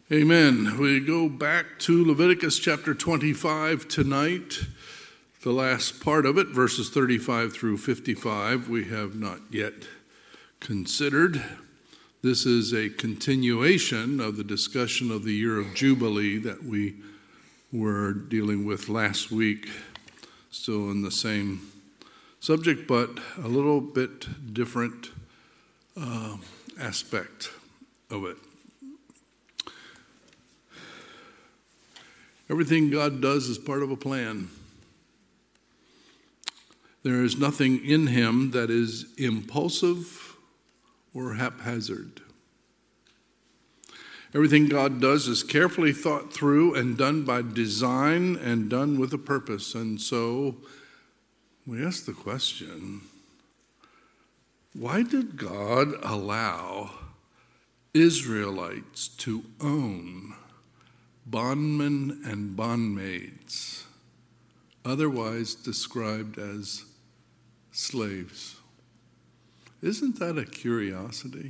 Amen. We go back to Leviticus chapter 25 tonight. The last part of it, verses 35 through 55, we have not yet considered. This is a continuation of the discussion of the year of Jubilee that we were dealing with last week. Still in the same subject, but a little bit different aspect of it. Everything God does is part of a plan. There is nothing in him that is impulsive or haphazard. Everything God does is carefully thought through and done by design and done with a purpose. And so we ask the question, why did God allow Israelites to own bondmen and bondmaids, otherwise described as slaves? Isn't that a curiosity?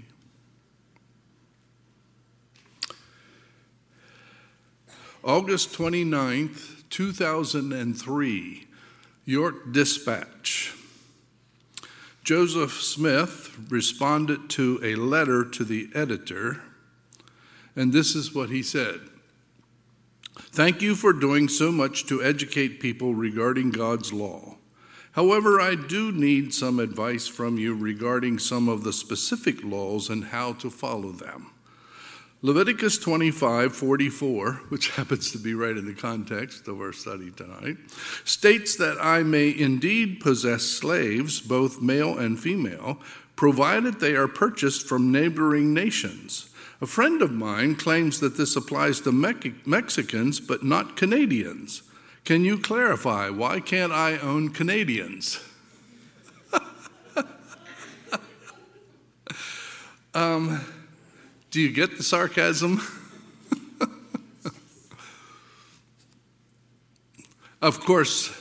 August 29th, 2003, York Dispatch. Joseph Smith responded to a letter to the editor, and this is what he said. Thank you for doing so much to educate people regarding God's law. However, I do need some advice from you regarding some of the specific laws and how to follow them. Leviticus 25:44, which happens to be right in the context of our study tonight, states that I may indeed possess slaves, both male and female, provided they are purchased from neighboring nations. A friend of mine claims that this applies to Mexicans, but not Canadians. Can you clarify, why can't I own Canadians? Do you get the sarcasm? Of course,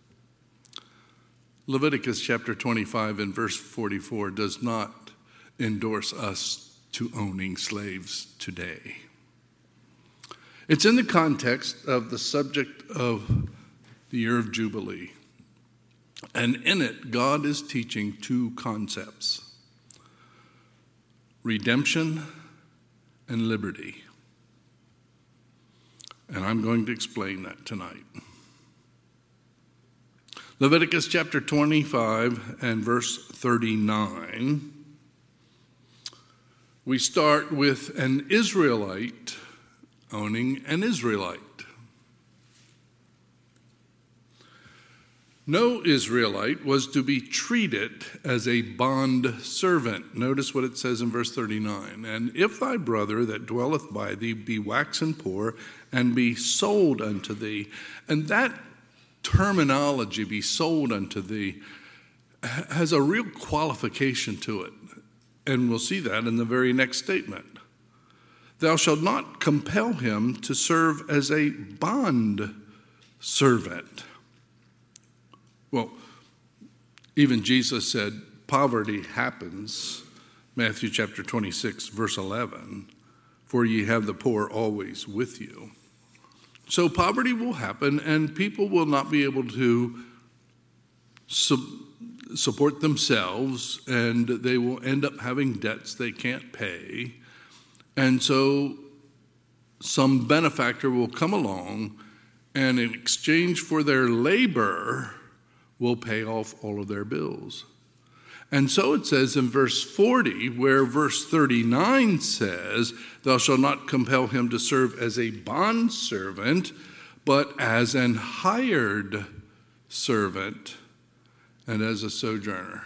Leviticus chapter 25 and verse 44 does not endorse us to owning slaves today. It's in the context of the subject of the year of Jubilee. And in it, God is teaching two concepts: redemption and liberty. And I'm going to explain that tonight. Leviticus chapter 25 and verse 39. We start with an Israelite owning an Israelite. No Israelite was to be treated as a bond servant. Notice what it says in verse 39. And if thy brother that dwelleth by thee be waxen poor and be sold unto thee. And that terminology, be sold unto thee, has a real qualification to it. And we'll see that in the very next statement. Thou shalt not compel him to serve as a bond servant. Well, even Jesus said poverty happens, Matthew chapter 26, verse 11, for ye have the poor always with you. So poverty will happen, and people will not be able to support themselves, and they will end up having debts they can't pay. And so some benefactor will come along, and in exchange for their labor, will pay off all of their bills. And so it says in verse 40, where verse 39 says, thou shalt not compel him to serve as a bondservant, but as an hired servant and as a sojourner.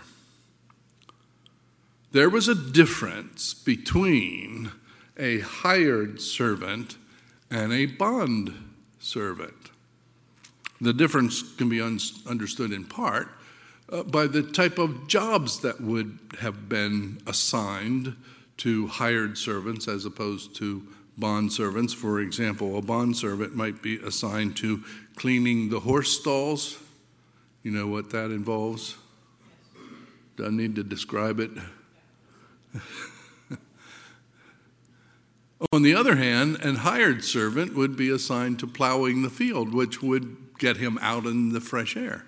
There was a difference between a hired servant and a bond servant. The difference can be understood in part by the type of jobs that would have been assigned to hired servants as opposed to bond servants. For example, a bond servant might be assigned to cleaning the horse stalls. You know what that involves? Do I need to describe it? On the other hand, an hired servant would be assigned to plowing the field, which would get him out in the fresh air.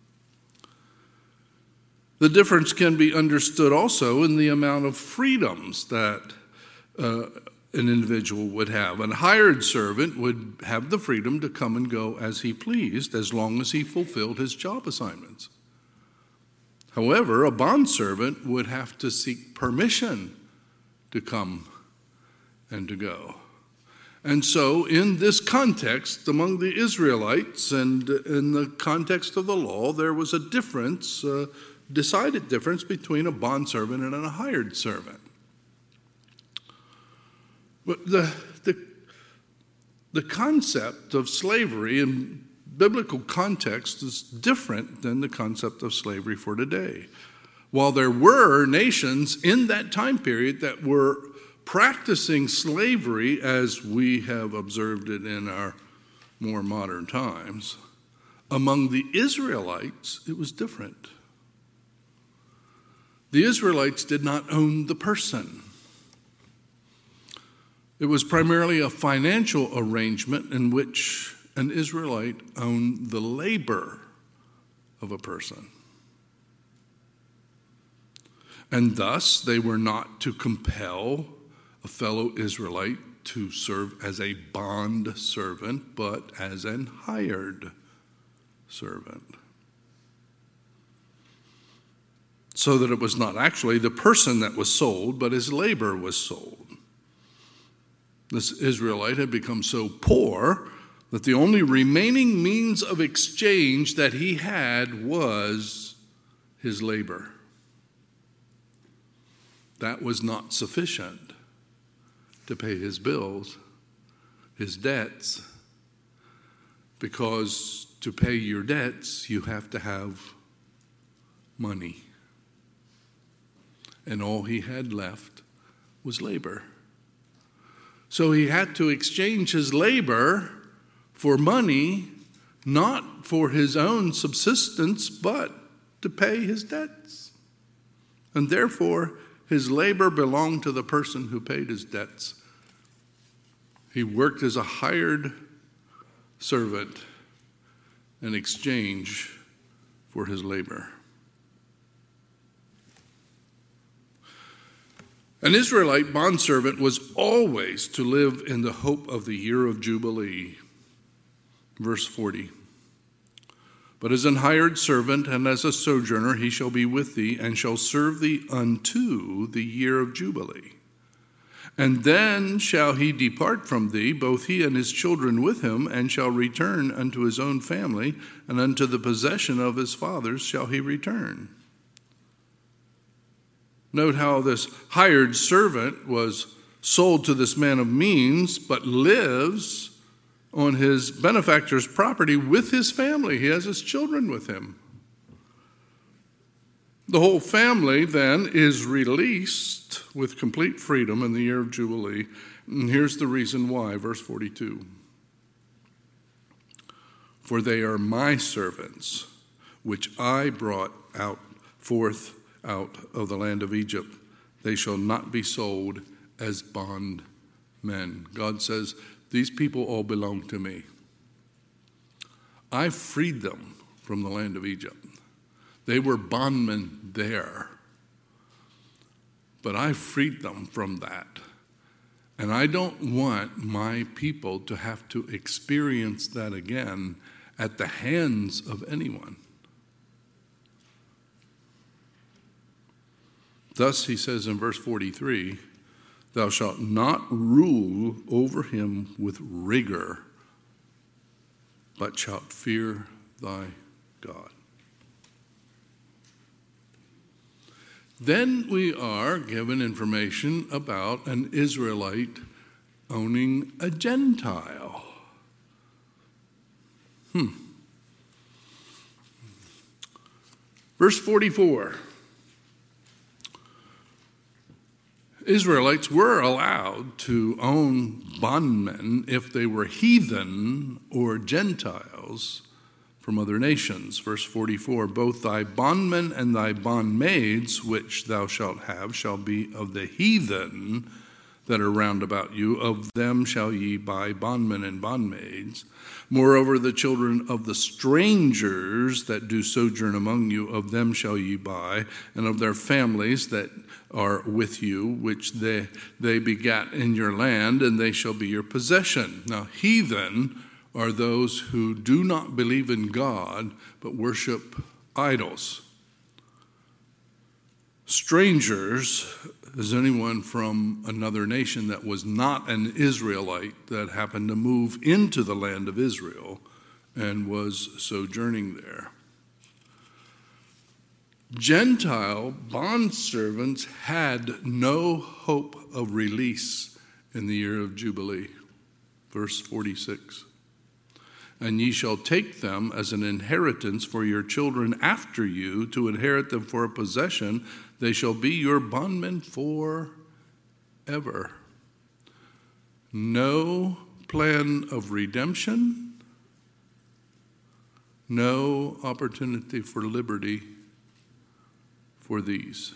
The difference can be understood also in the amount of freedoms that an individual would have. A hired servant would have the freedom to come and go as he pleased, as long as he fulfilled his job assignments. However, a bondservant would have to seek permission to come and to go. And so, in this context, among the Israelites and in the context of the law, there was a difference, a decided difference between a bondservant and a hired servant. But the concept of slavery in biblical context is different than the concept of slavery for today. While there were nations in that time period that were practicing slavery as we have observed it in our more modern times, among the Israelites, it was different. The Israelites did not own the person. It was primarily a financial arrangement in which an Israelite owned the labor of a person. And thus, they were not to compel a fellow Israelite to serve as a bond servant, but as an hired servant. So that it was not actually the person that was sold, but his labor was sold. This Israelite had become so poor that the only remaining means of exchange that he had was his labor. That was not sufficient to pay his bills, his debts, because to pay your debts, you have to have money. And all he had left was labor. So he had to exchange his labor for money, not for his own subsistence, but to pay his debts. And therefore, his labor belonged to the person who paid his debts. He worked as a hired servant in exchange for his labor. An Israelite bondservant was always to live in the hope of the year of Jubilee. Verse 40. But as an hired servant and as a sojourner he shall be with thee and shall serve thee unto the year of Jubilee. And then shall he depart from thee, both he and his children with him, and shall return unto his own family, and unto the possession of his fathers shall he return. Note how this hired servant was sold to this man of means, but lives on his benefactor's property with his family. He has his children with him. The whole family then is released with complete freedom in the year of Jubilee. And here's the reason why, verse 42. For they are my servants, which I brought forth out of the land of Egypt. They shall not be sold as bondmen. God says, these people all belong to me. I freed them from the land of Egypt. They were bondmen there. But I freed them from that. And I don't want my people to have to experience that again at the hands of anyone. Thus, he says in verse 43, thou shalt not rule over him with rigor, but shalt fear thy God. Then we are given information about an Israelite owning a Gentile. Verse 44. Israelites were allowed to own bondmen if they were heathen or Gentiles from other nations. Verse 44, both thy bondmen and thy bondmaids, which thou shalt have, shall be of the heathen that are round about you, of them shall ye buy bondmen and bondmaids. Moreover, the children of the strangers that do sojourn among you, of them shall ye buy, and of their families that are with you, which they begat in your land, and they shall be your possession. Now, heathen are those who do not believe in God, but worship idols. Strangers is anyone from another nation that was not an Israelite that happened to move into the land of Israel and was sojourning there. Gentile bondservants had no hope of release in the year of Jubilee. Verse 46. And ye shall take them as an inheritance for your children after you, to inherit them for a possession. They shall be your bondmen forever. No plan of redemption, no opportunity for liberty for these.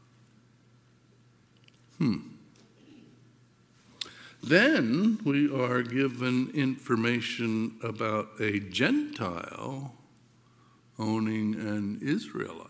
Then we are given information about a Gentile owning an Israelite.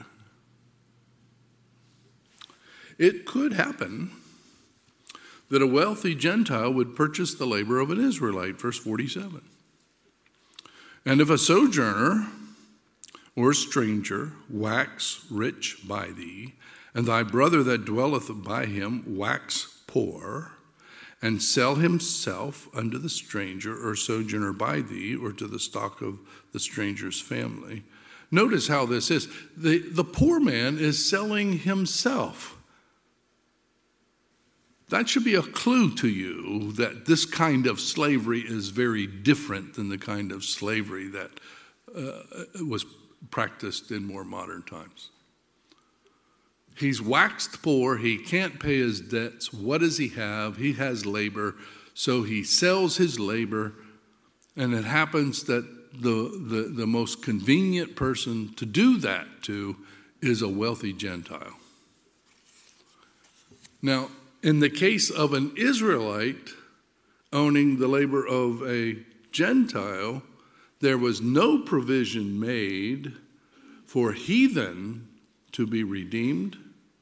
It could happen that a wealthy Gentile would purchase the labor of an Israelite, verse 47. And if a sojourner or stranger wax rich by thee, and thy brother that dwelleth by him wax poor, and sell himself unto the stranger or sojourner by thee, or to the stock of the stranger's family. Notice how this is. The poor man is selling himself. That should be a clue to you that this kind of slavery is very different than the kind of slavery that was practiced in more modern times. He's waxed poor. He can't pay his debts. What does he have? He has labor. So he sells his labor, and it happens that the most convenient person to do that to is a wealthy Gentile. Now, in the case of an Israelite owning the labor of a Gentile, there was no provision made for heathen to be redeemed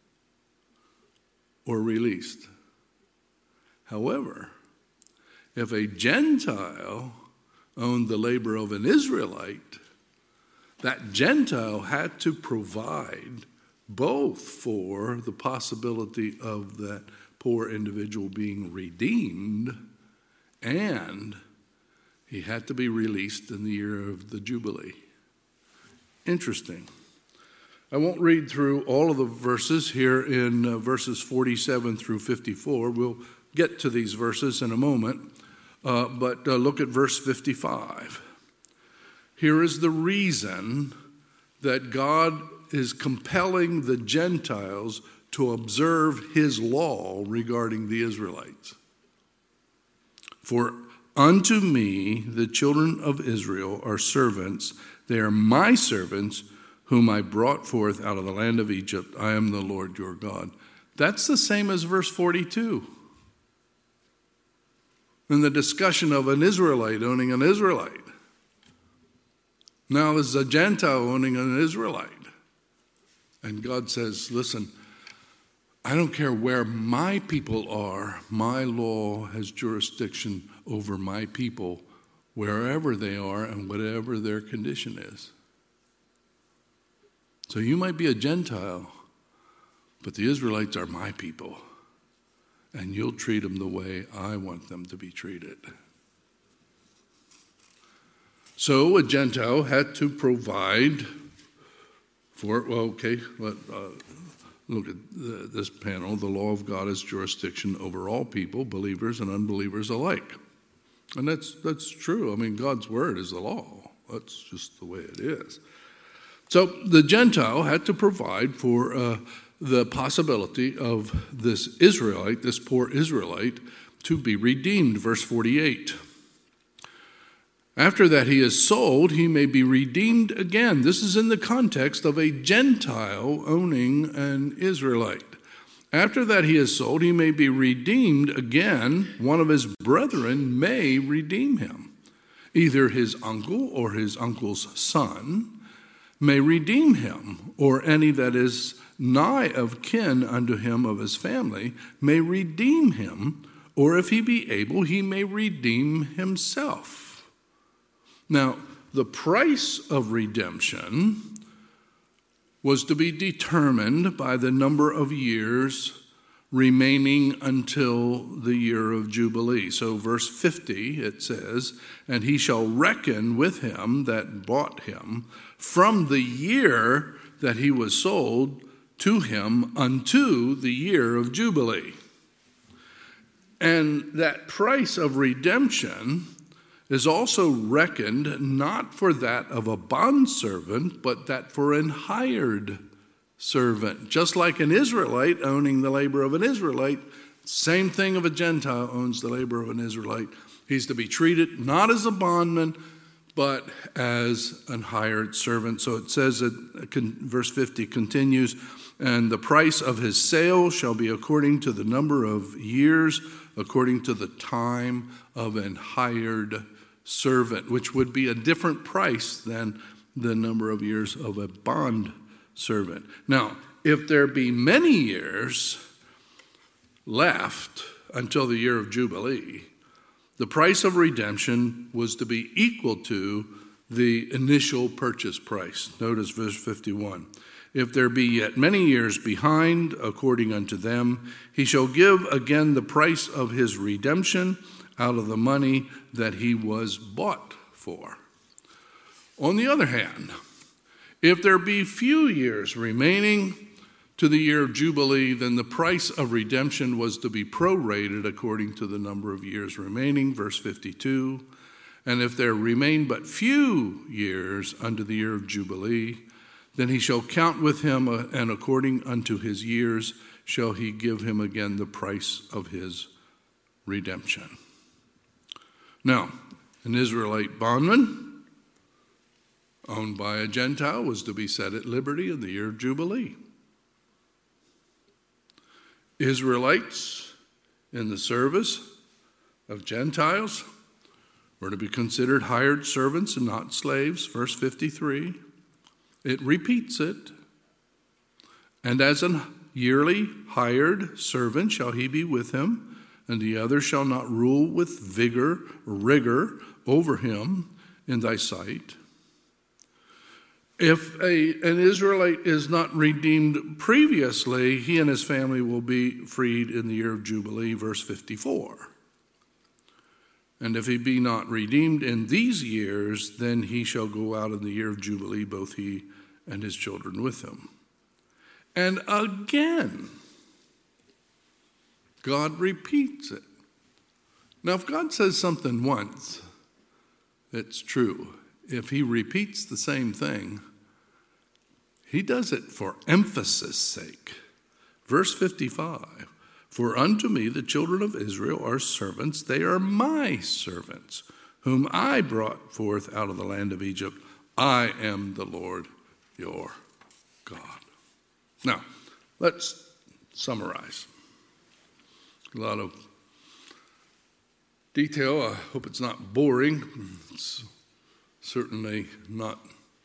or released. However, if a Gentile owned the labor of an Israelite, that Gentile had to provide both for the possibility of that poor individual being redeemed, and he had to be released in the year of the Jubilee. Interesting. I won't read through all of the verses here in verses 47 through 54. We'll get to these verses in a moment, but look at verse 55. Here is the reason that God is compelling the Gentiles to observe his law regarding the Israelites. For unto me the children of Israel are servants. They are my servants, whom I brought forth out of the land of Egypt. I am the Lord your God. That's the same as verse 42. In the discussion of an Israelite owning an Israelite. Now there's a Gentile owning an Israelite. And God says, listen, I don't care where my people are. My law has jurisdiction over my people, wherever they are and whatever their condition is. So you might be a Gentile, but the Israelites are my people, and you'll treat them the way I want them to be treated. So a Gentile had to provide for, look at this panel. The law of God has jurisdiction over all people, believers and unbelievers alike. And that's true. I mean, God's word is the law. That's just the way it is. So the Gentile had to provide for the possibility of this Israelite, this poor Israelite, to be redeemed. Verse 48. After that he is sold, he may be redeemed again. This is in the context of a Gentile owning an Israelite. After that he is sold, he may be redeemed again. One of his brethren may redeem him. Either his uncle or his uncle's son may redeem him, or any that is nigh of kin unto him of his family may redeem him, or if he be able, he may redeem himself. Now, the price of redemption was to be determined by the number of years remaining until the year of Jubilee. So verse 50, it says, and he shall reckon with him that bought him from the year that he was sold to him unto the year of Jubilee. And that price of redemption is also reckoned not for that of a bondservant, but that for an hired servant. Just like an Israelite owning the labor of an Israelite, same thing if a Gentile owns the labor of an Israelite. He's to be treated not as a bondman, but as an hired servant. So it says that verse 50 continues, and the price of his sale shall be according to the number of years, according to the time of an hired servant, which would be a different price than the number of years of a bond servant. Now, if there be many years left until the year of Jubilee, the price of redemption was to be equal to the initial purchase price. Notice verse 51. If there be yet many years behind, according unto them, he shall give again the price of his redemption out of the money that he was bought for. On the other hand, if there be few years remaining to the year of Jubilee, then the price of redemption was to be prorated according to the number of years remaining, verse 52. And if there remain but few years unto the year of Jubilee, then he shall count with him, and according unto his years shall he give him again the price of his redemption. Now, an Israelite bondman owned by a Gentile was to be set at liberty in the year of Jubilee. Israelites in the service of Gentiles were to be considered hired servants and not slaves, verse 53. It repeats it. And as a yearly hired servant shall he be with him, and the other shall not rule with rigor over him in thy sight. If an Israelite is not redeemed previously, he and his family will be freed in the year of Jubilee, verse 54. And if he be not redeemed in these years, then he shall go out in the year of Jubilee, both he and his children with him. And again, God repeats it. Now, if God says something once, it's true. If he repeats the same thing, he does it for emphasis' sake. Verse 55, for unto me the children of Israel are servants, they are my servants, whom I brought forth out of the land of Egypt. I am the Lord your God. Now, let's summarize. A lot of detail. I hope it's not boring. It's certainly not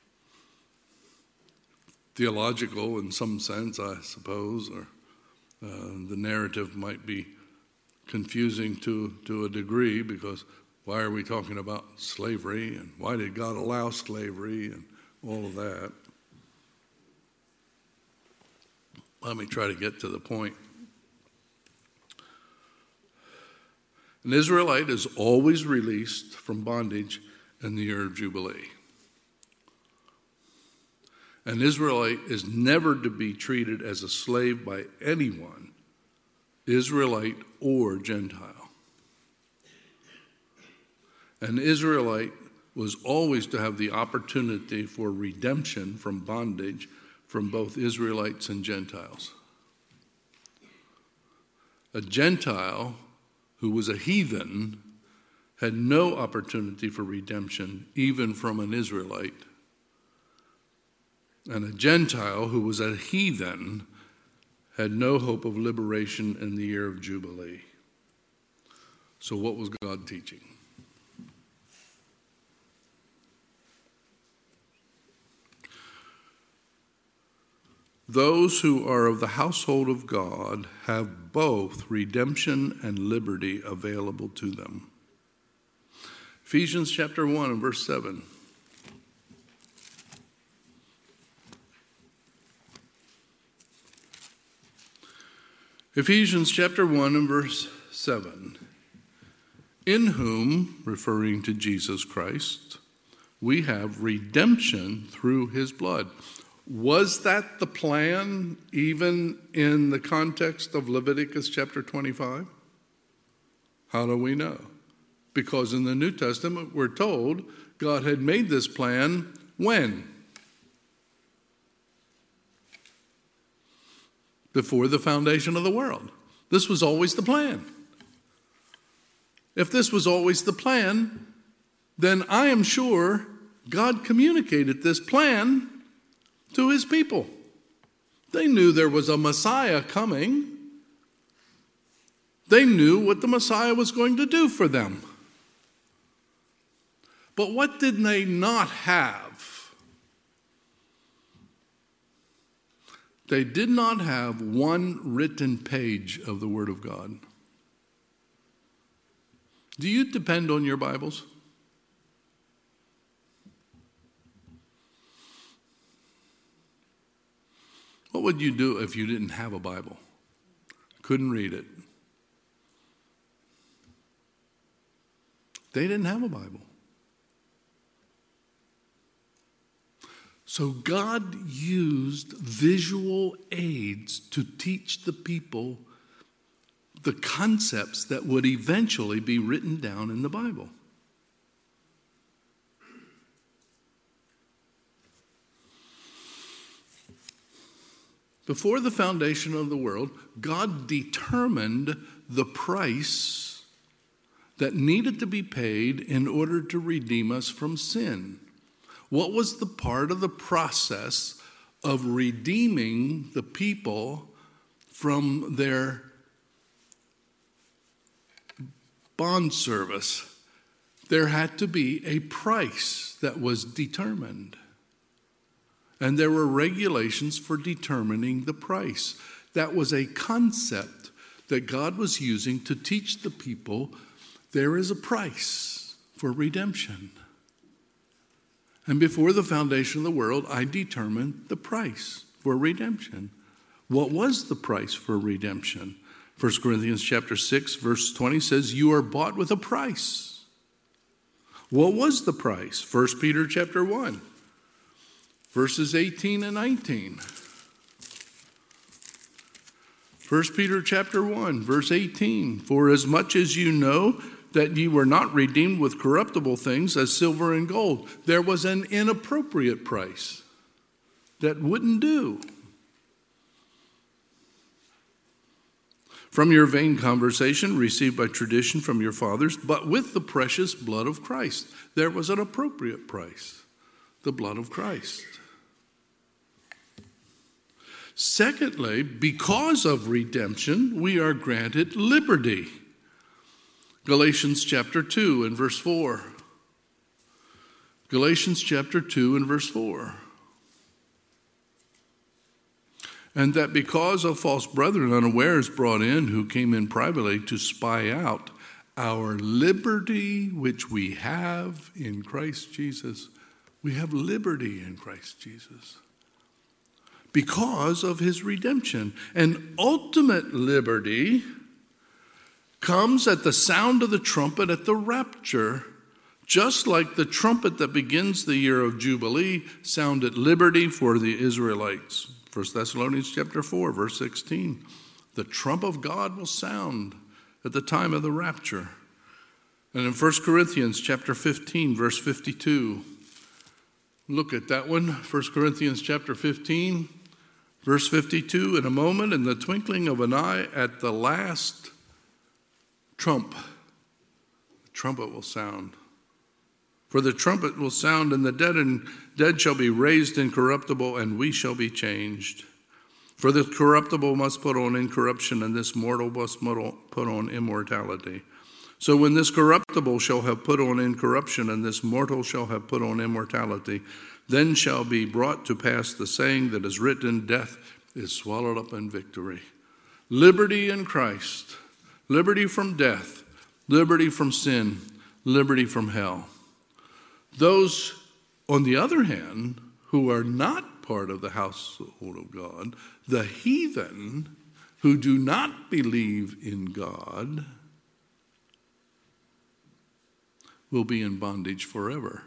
theological in some sense, I suppose, or the narrative might be confusing to a degree, because why are we talking about slavery, and why did God allow slavery, and all of that. Let me try to get to the point. An Israelite is always released from bondage in the year of Jubilee. An Israelite is never to be treated as a slave by anyone, Israelite or Gentile. An Israelite was always to have the opportunity for redemption from bondage from both Israelites and Gentiles. A Gentile who was a heathen had no opportunity for redemption even from an Israelite. And a Gentile who was a heathen had no hope of liberation in the year of Jubilee. So what was God teaching? Those who are of the household of God have both redemption and liberty available to them. Ephesians chapter 1 and verse 7. Ephesians chapter 1 and verse 7. In whom, referring to Jesus Christ, we have redemption through his blood. Was that the plan even in the context of Leviticus chapter 25? How do we know? Because in the New Testament we're told God had made this plan when? Before the foundation of the world. This was always the plan. If this was always the plan, then I am sure God communicated this plan to his people. They knew there was a Messiah coming. They knew what the Messiah was going to do for them. But what did they not have? They did not have one written page of the Word of God. Do you depend on your Bibles? What would you do if you didn't have a Bible? Couldn't read it. They didn't have a Bible. So God used visual aids to teach the people the concepts that would eventually be written down in the Bible. Before the foundation of the world, God determined the price that needed to be paid in order to redeem us from sin. What was the part of the process of redeeming the people from their bond service? There had to be a price that was determined. And there were regulations for determining the price. That was a concept that God was using to teach the people there is a price for redemption. And before the foundation of the world, I determined the price for redemption. What was the price for redemption? 1 Corinthians chapter 6, verse 20 says, you are bought with a price. What was the price? 1 Peter chapter 1, verses 18 and 19. 1 Peter chapter 1, verse 18. For as much as you know that ye were not redeemed with corruptible things as silver and gold. There was an inappropriate price that wouldn't do. From your vain conversation received by tradition from your fathers, but with the precious blood of Christ. There was an appropriate price, the blood of Christ. Secondly, because of redemption, we are granted liberty. Galatians chapter 2 and verse 4. Galatians chapter 2 and verse 4. And that because of false brethren unawares brought in, who came in privately to spy out our liberty which we have in Christ Jesus. We have liberty in Christ Jesus. Because of his redemption. And ultimate liberty comes at the sound of the trumpet at the rapture, just like the trumpet that begins the year of Jubilee sounded liberty for the Israelites. 1 Thessalonians chapter 4, verse 16. The trump of God will sound at the time of the rapture. And in 1 Corinthians chapter 15, verse 52, look at that one. 1 Corinthians chapter 15, verse 52. In a moment, in the twinkling of an eye, at the last trump, the trumpet will sound. For the trumpet will sound, and the dead shall be raised incorruptible, and we shall be changed. For this corruptible must put on incorruption, and this mortal must put on immortality. So when this corruptible shall have put on incorruption, and this mortal shall have put on immortality, then shall be brought to pass the saying that is written, death is swallowed up in victory. Liberty in Christ, liberty from death, liberty from sin, liberty from hell. Those, on the other hand, who are not part of the household of God, the heathen who do not believe in God, will be in bondage forever.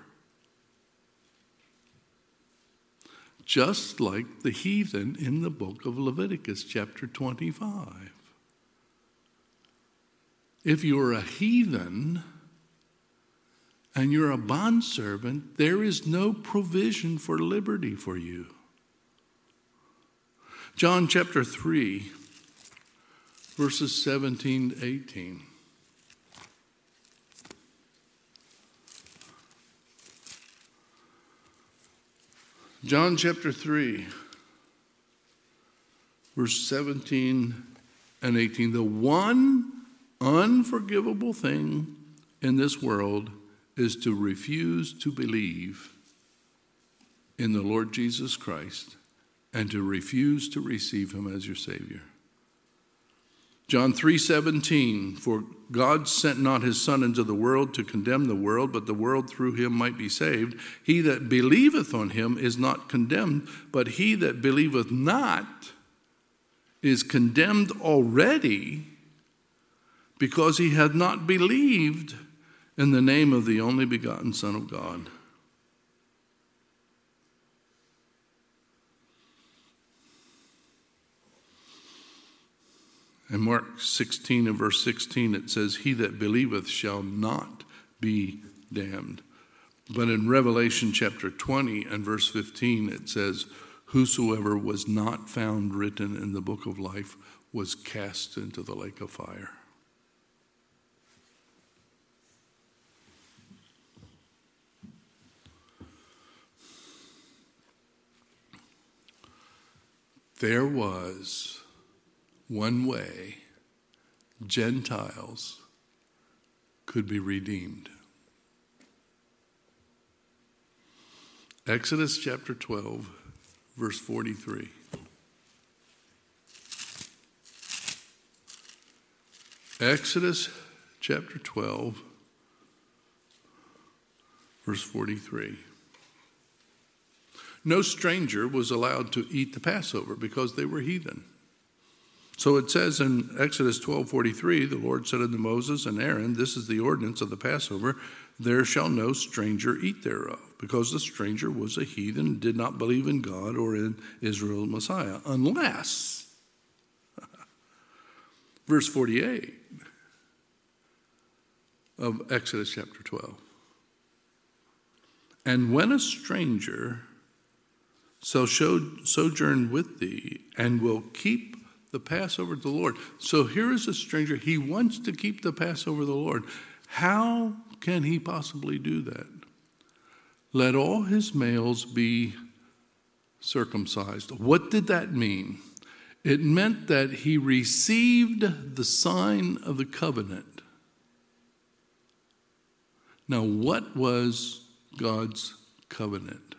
Just like the heathen in the book of Leviticus, chapter 25. If you're a heathen and you're a bondservant, there is no provision for liberty for you. John chapter 3, verses 17 to 18. John chapter 3, verse 17 and 18. The one unforgivable thing in this world is to refuse to believe in the Lord Jesus Christ and to refuse to receive him as your Savior. John 3:17, for God sent not his Son into the world to condemn the world, but the world through him might be saved. He that believeth on him is not condemned, but he that believeth not is condemned already, because he hath not believed in the name of the only begotten Son of God. In Mark 16 and verse 16, it says, he that believeth shall not be damned. But in Revelation chapter 20 and verse 15, it says, whosoever was not found written in the book of life was cast into the lake of fire. There was one way Gentiles could be redeemed. Exodus chapter 12, verse 43. Exodus chapter 12, verse 43. No stranger was allowed to eat the Passover because they were heathen. So it says in Exodus 12:43, the Lord said unto Moses and Aaron, this is the ordinance of the Passover, there shall no stranger eat thereof, because the stranger was a heathen, did not believe in God or in Israel Messiah, unless, verse 48 of Exodus chapter 12. And when a stranger shall sojourn with thee, and will keep the Passover of the Lord. So here is a stranger. He wants to keep the Passover of the Lord. How can he possibly do that? Let all his males be circumcised. What did that mean? It meant that he received the sign of the covenant. Now, what was God's covenant?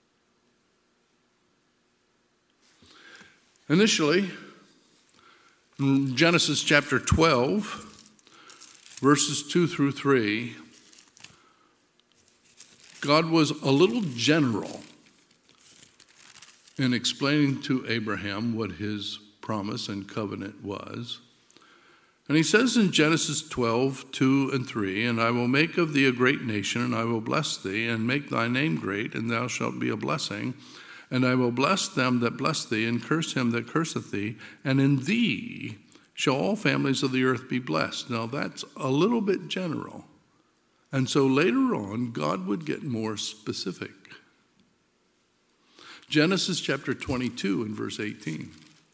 Initially, in Genesis chapter 12, verses 2 through 3, God was a little general in explaining to Abraham what his promise and covenant was. And he says in Genesis 12, 2 and 3, and I will make of thee a great nation, and I will bless thee, and make thy name great, and thou shalt be a blessing. And I will bless them that bless thee, and curse him that curseth thee, and in thee shall all families of the earth be blessed. Now that's a little bit general. And so later on, God would get more specific. Genesis chapter 22 and verse 18.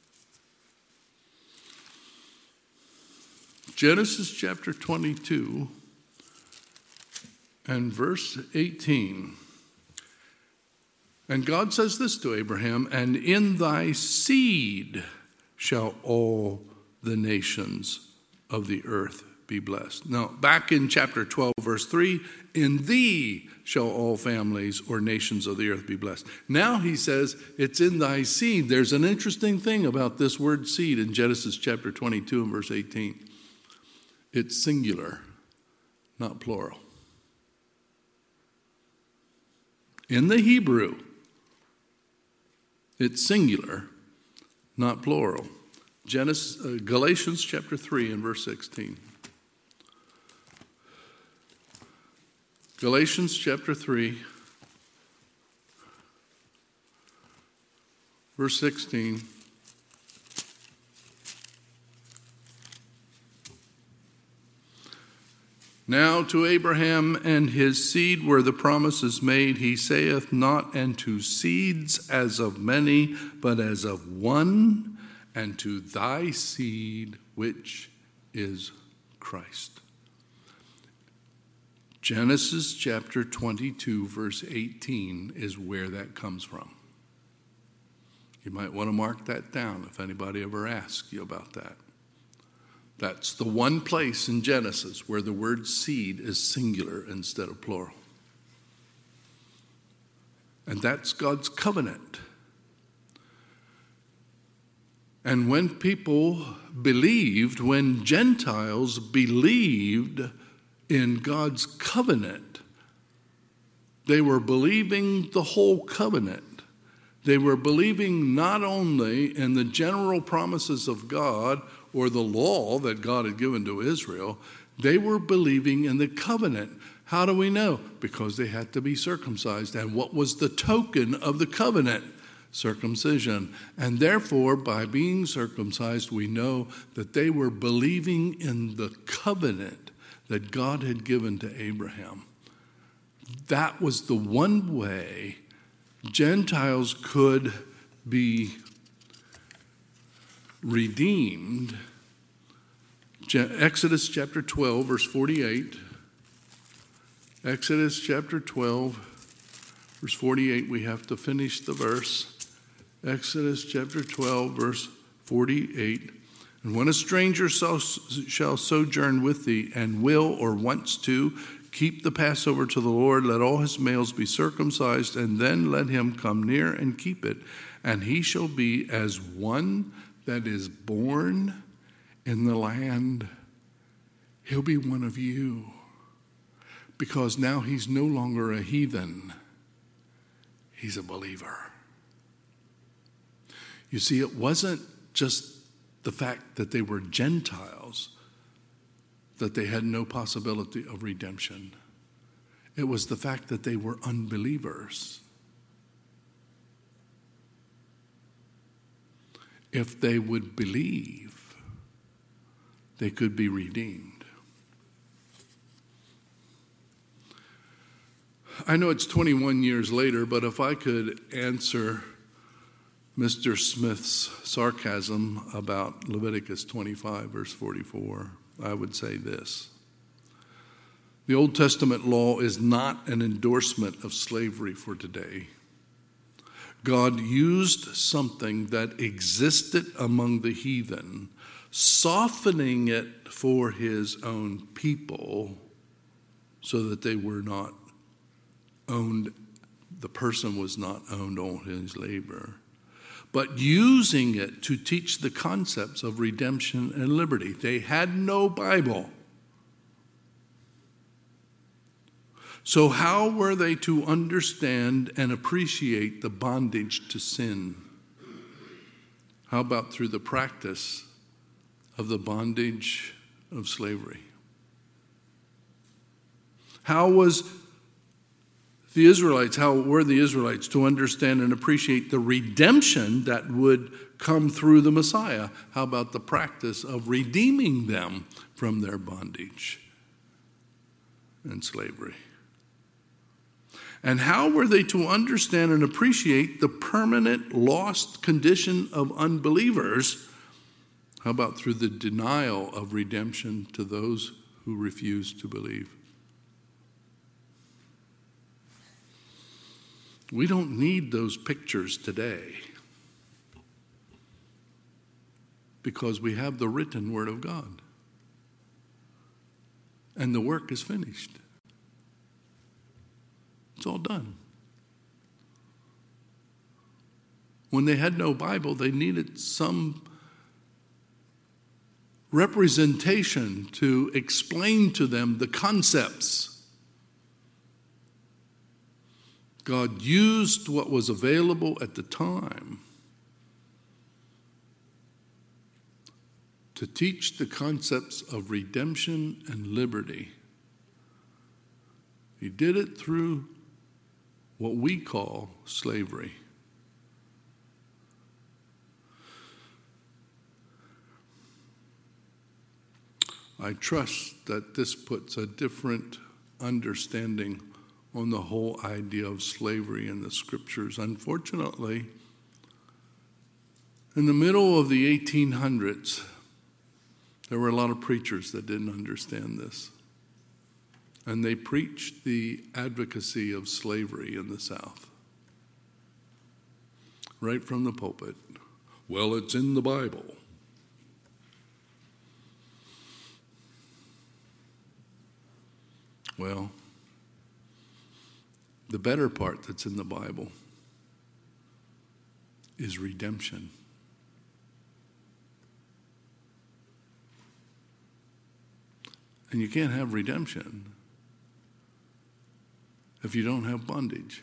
Genesis chapter 22 and verse 18. And God says this to Abraham, and in thy seed shall all the nations of the earth be blessed. Now, back in chapter 12, verse 3, in thee shall all families or nations of the earth be blessed. Now he says, it's in thy seed. There's an interesting thing about this word seed in Genesis chapter 22 and verse 18. It's singular, not plural. In the Hebrew, it's singular, not plural. Galatians chapter 3 and verse 16. Galatians chapter 3, verse 16. Now to Abraham and his seed were the promises made. He saith not unto seeds as of many, but as of one, and to thy seed, which is Christ. Genesis chapter 22, verse 18 is where that comes from. You might want to mark that down if anybody ever asks you about that. That's the one place in Genesis where the word seed is singular instead of plural. And that's God's covenant. And when people believed, when Gentiles believed in God's covenant, they were believing the whole covenant. They were believing not only in the general promises of God or the law that God had given to Israel, they were believing in the covenant. How do we know? Because they had to be circumcised. And what was the token of the covenant? Circumcision. And therefore, by being circumcised, we know that they were believing in the covenant that God had given to Abraham. That was the one way Gentiles could be redeemed. Exodus chapter 12, verse 48. Exodus chapter 12, verse 48. We have to finish the verse. Exodus chapter 12, verse 48. And when a stranger shall sojourn with thee, and will or wants to keep the Passover to the Lord, let all his males be circumcised, and then let him come near and keep it. And he shall be as one that is born in the land. He'll be one of you, because now he's no longer a heathen. He's a believer. You see, it wasn't just the fact that they were Gentiles, that they had no possibility of redemption. It was the fact that they were unbelievers. If they would believe, they could be redeemed. I know it's 21 years later, but if I could answer Mr. Smith's sarcasm about Leviticus 25, verse 44, I would say this. The Old Testament law is not an endorsement of slavery for today. God used something that existed among the heathen, softening it for his own people so that they were not owned, the person was not owned on his labor, but using it to teach the concepts of redemption and liberty. They had no Bible. So how were they to understand and appreciate the bondage to sin? How about through the practice of the bondage of slavery? How were the Israelites to understand and appreciate the redemption that would come through the Messiah? How about the practice of redeeming them from their bondage and slavery? And how were they to understand and appreciate the permanent lost condition of unbelievers? How about through the denial of redemption to those who refuse to believe? We don't need those pictures today because we have the written Word of God. And the work is finished. It's all done. When they had no Bible, they needed some representation to explain to them the concepts. God used what was available at the time to teach the concepts of redemption and liberty. He did it through what we call slavery. I trust that this puts a different understanding on the whole idea of slavery in the Scriptures. Unfortunately, in the middle of the 1800s, there were a lot of preachers that didn't understand this. And they preached the advocacy of slavery in the South. Right from the pulpit. Well, it's in the Bible. Well, the better part that's in the Bible is redemption. And you can't have redemption if you don't have bondage.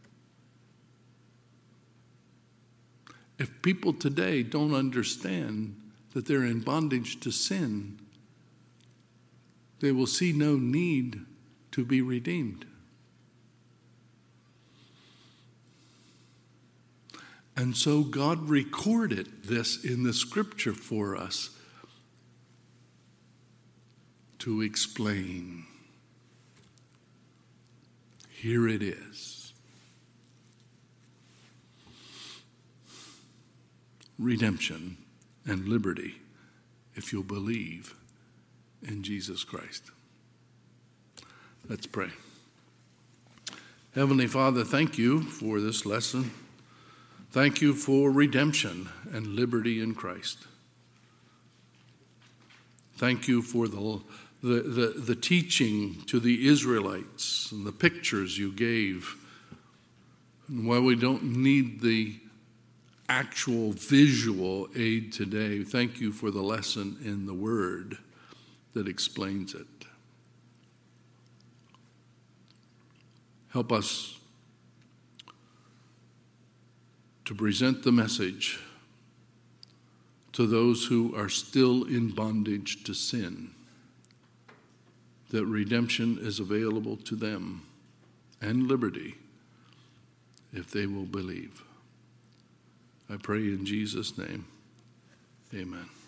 If people today don't understand that they're in bondage to sin, they will see no need to be redeemed. And so God recorded this in the Scripture for us to explain. Here it is. Redemption and liberty if you'll believe in Jesus Christ. Let's pray. Heavenly Father, thank you for this lesson. Thank you for redemption and liberty in Christ. Thank you for the teaching to the Israelites and the pictures you gave. And while we don't need the actual visual aid today, thank you for the lesson in the Word that explains it. Help us to present the message to those who are still in bondage to sin, that redemption is available to them and liberty if they will believe. I pray in Jesus' name, amen.